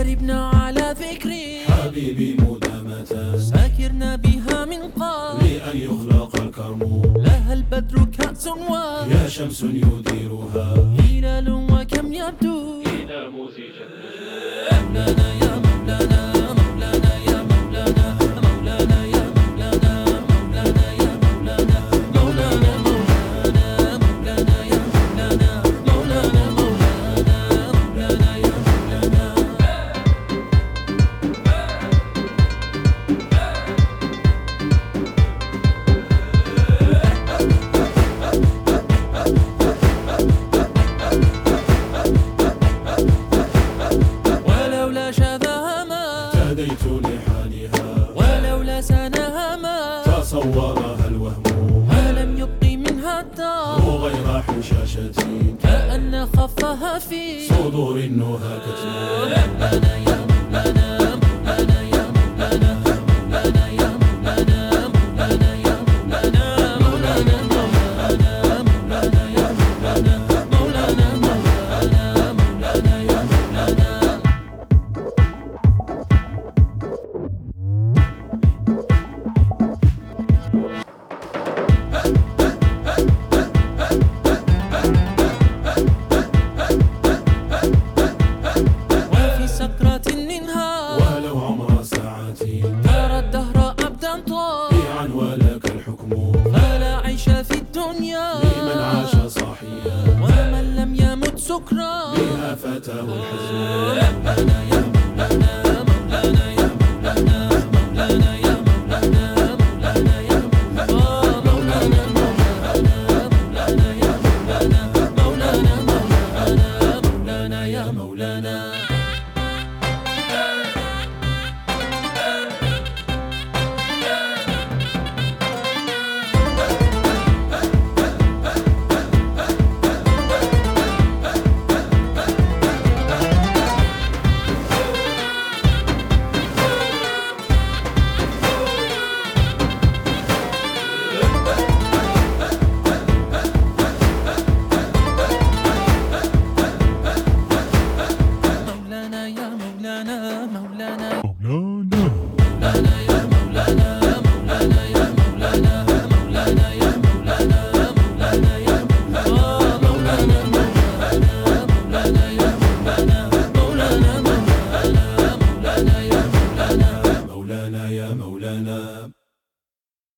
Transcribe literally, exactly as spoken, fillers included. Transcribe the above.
شربنا على ذكري حبيبي مدامة، ساكرنا بها من قبل لأن يخلق الكرم. لها البدر كأس و يا شمس يديرها هلال وكم يبدو إذا مزجت. مولانا يا مولانا، مولانا يا مولانا، مولانا يا مولانا، مولانا يا مولانا، مولانا مولانا، مولانا يا مولانا، مولانا مولانا، مولانا يا مولانا. ولولا شذاها ما اهتديت لحالها، ولولا سناها ما تصورها الوهم، ولم يبقي منها الدار غير حشاشة كأن خفها في صدور النهى كتم. مولانا يا مولانا، مولانا يا مولانا، مولانا يا مولانا، مولانا يا مولانا، مولانا مولانا، مولانا يا مولانا، مولانا مولانا، مولانا يا مولانا. وفي سكرة منها ولو عمر ساعات ترى الدهر أبدا طال بيعا ولك الحكم، فلا عيش في الدنيا لمن عاش صاحيا ومن لم يمت سكرا بها فتاه الحزن. مولانا يا مولانا،